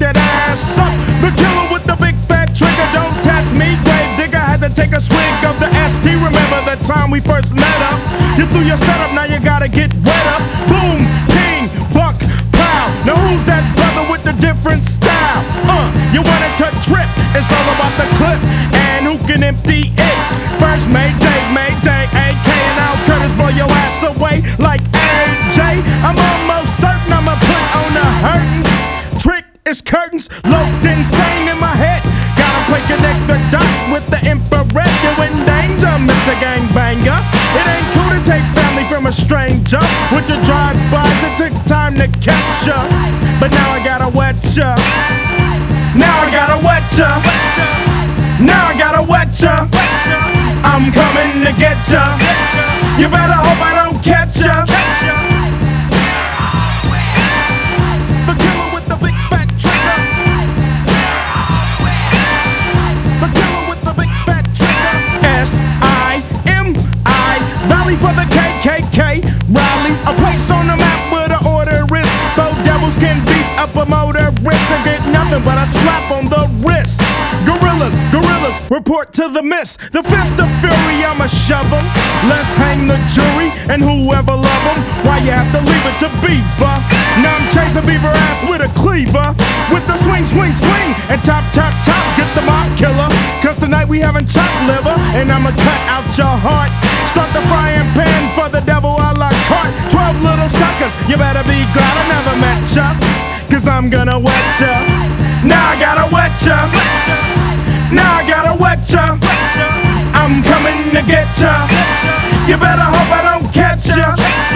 that ass up. The killer with the big fat trigger, don't test me. Grave digger had to take a swig of the ST. Remember the time we first met up? You threw your setup, now you gotta get wet up. Boom, ping, buck, pow. Now who's that brother with the different style? You wanted to trip, it's all about the clip and who can empty it. First Mayday, Mayday, AK and Al Curtis blow your ass away like AJ. I'm almost certain I'ma put on a hurtin'. Trick is curtains, locked insane in my head. Gotta play connect the dots with the infrared. You're in danger, Mr. Gangbanger. It ain't cool to take family from a stranger. With your drive-bys, it took time to catch ya. But now I gotta wet ya. Now I gotta wet ya. Now I gotta wet ya. I'm coming to get ya. You better hope I don't catch ya. The killer with the big fat trigger. The killer with the big fat trigger. S-I-M-I, Valley for the KKK. Raleigh, a place on the map where the order is. Though devils can beat up a motorist and get nothing but a slap on the wrist. Gorillas, gorillas, report to the mist. The fist of fury, I'ma shove 'em. Let's hang the jury and whoever love 'em. Why you have to leave it to Beaver? Now I'm chasing Beaver ass with a cleaver. With the swing, swing, swing and chop, chop, chop. Get the mob killer. Cause tonight we having chopped liver. And I'ma cut out your heart. Start the frying pan for the devil a la carte. 12 little suckers, you better be glad I never met ya. Cause I'm gonna wet ya. Now I gotta wet ya. Now I gotta wet ya. I'm coming to get ya. You better hope I don't catch ya.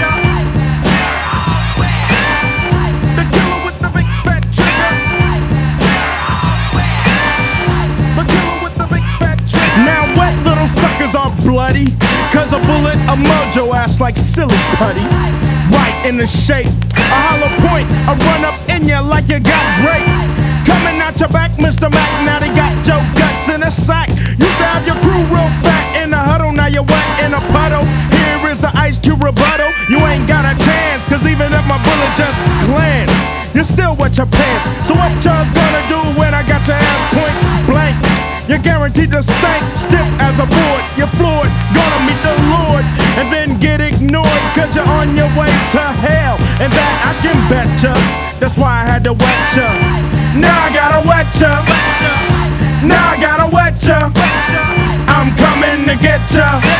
The killer with the big fat trigger. The killer with the big fat trigger. Now wet little suckers are bloody. Cause a bullet a mojo ass like silly putty. Right in the shape, a hollow point, a run up in ya like you got raped. Coming out your back, Mr. Mac, now they got your guts in a sack. Used to have your crew real fat in a huddle, now you're wet in a puddle. Here is the Ice Cube rebuttal. You ain't got a chance, cause even if my bullet just glanced, you still wet your pants. So what y'all gonna do when I got your ass point blank? You're guaranteed to stink, stiff as a board. You're floored, gonna meet the Lord, and then get ignored, cause you're on your way to hell. And that I can bet ya, that's why I had to wet ya. Now I gotta wet ya. Now I gotta wet ya. I'm coming to get ya.